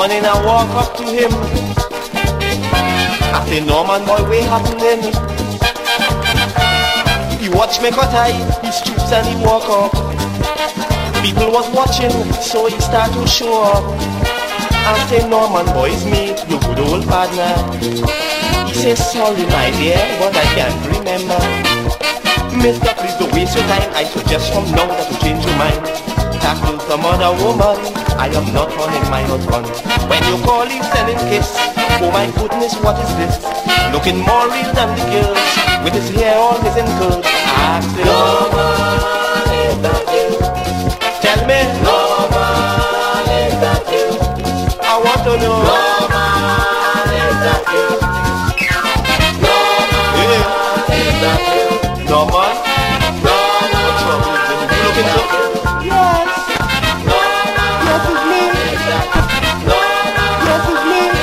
morning I walk up to him. I say, Norman boy, what happening? He watch me cut eye, he stoops and he walk up. People was watching, so he start to show up. I say, Norman boy, it's me, your good old partner. He says, sorry my dear, but I can't remember. Mister, please don't waste your time. I suggest from now that you change your mind. Tackle some other woman, I am not running my husband. When you call him selling kiss, oh my goodness, what is this? Looking more real than the girls, with his hair all missing curls. I say, Norman, is that you? Tell me, Norman, is that you? I want to know, Norman, is that you? Norman, is that you? Norman, Norman, what's wrong with you? You looking so?